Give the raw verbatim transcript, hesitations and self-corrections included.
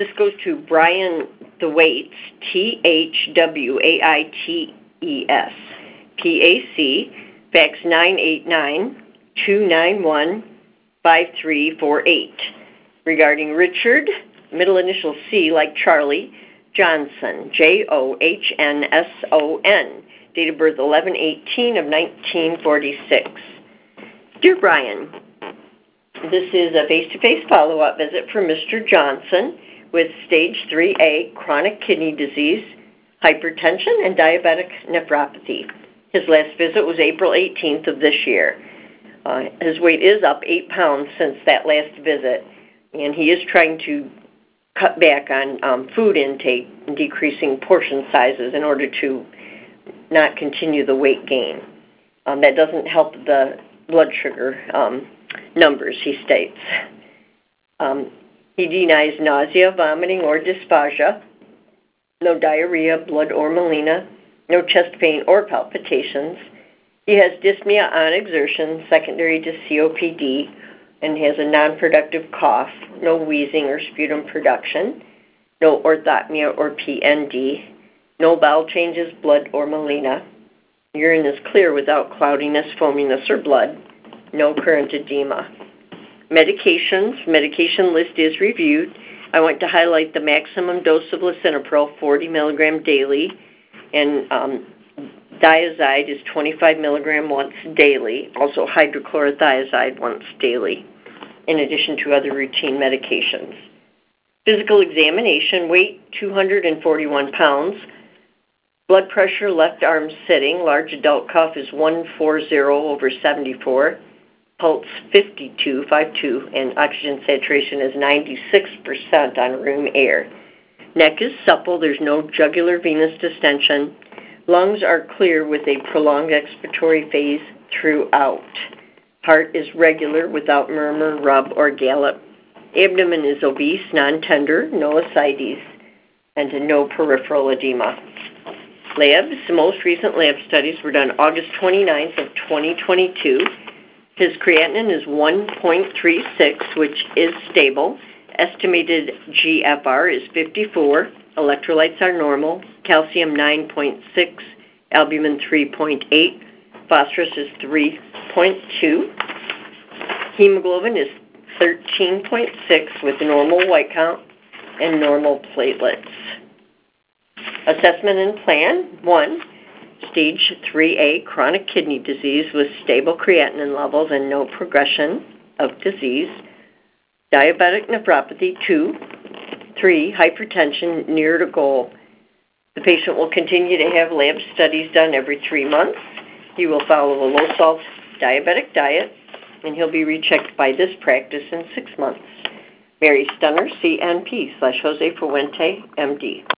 This goes to Brian Thwaites, T H W A I T E S, P A C, fax nine eight nine, two nine one, five three four eight, regarding Richard, middle initial C like Charlie, Johnson, J O H N S O N, date of birth eleven eighteen of nineteen forty-six. Dear Brian, this is a face-to-face follow-up visit for Mister Johnson with stage three A chronic kidney disease, hypertension, and diabetic nephropathy. His last visit was April eighteenth of this year. Uh, his weight is up eight pounds since that last visit, and he is trying to cut back on um, food intake and decreasing portion sizes in order to not continue the weight gain. Um, that doesn't help the blood sugar um, numbers, he states. Um, he denies nausea, vomiting, or dysphagia, no diarrhea, blood or melena, no chest pain or palpitations. He has dyspnea on exertion secondary to C O P D and has a non-productive cough, no wheezing or sputum production, no orthopnea or P N D, no bowel changes, blood or melena. Urine is clear without cloudiness, foaminess, or blood. No current edema. Medications. Medication list is reviewed. I want to highlight the maximum dose of lisinopril, forty milligrams daily, and um, Diazide is twenty-five milligrams once daily, also hydrochlorothiazide once daily, in addition to other routine medications. Physical examination, weight two hundred forty-one pounds, blood pressure left arm sitting, large adult cuff is one forty over seventy-four, pulse fifty-two, fifty-two, and oxygen saturation is ninety-six percent on room air. Neck is supple, there's no jugular venous distension. Lungs are clear with a prolonged expiratory phase throughout. Heart is regular without murmur, rub, or gallop. Abdomen is obese, non-tender, no ascites, and no peripheral edema. Labs, most recent lab studies were done August twenty-ninth of twenty twenty-two. His creatinine is one point three six, which is stable. Estimated G F R is fifty-four. Electrolytes are normal. Calcium nine point six. Albumin three point eight. Phosphorus is three point two. Hemoglobin is thirteen point six with normal white count and normal platelets. Assessment and plan. One, stage three A chronic kidney disease with stable creatinine levels and no progression of disease. Diabetic nephropathy. Two. Three, hypertension near to goal. The patient will continue to have lab studies done every three months. He will follow a low-salt diabetic diet, and he'll be rechecked by this practice in six months. Mary Stunner, C N P slash Jose Fuente, M D.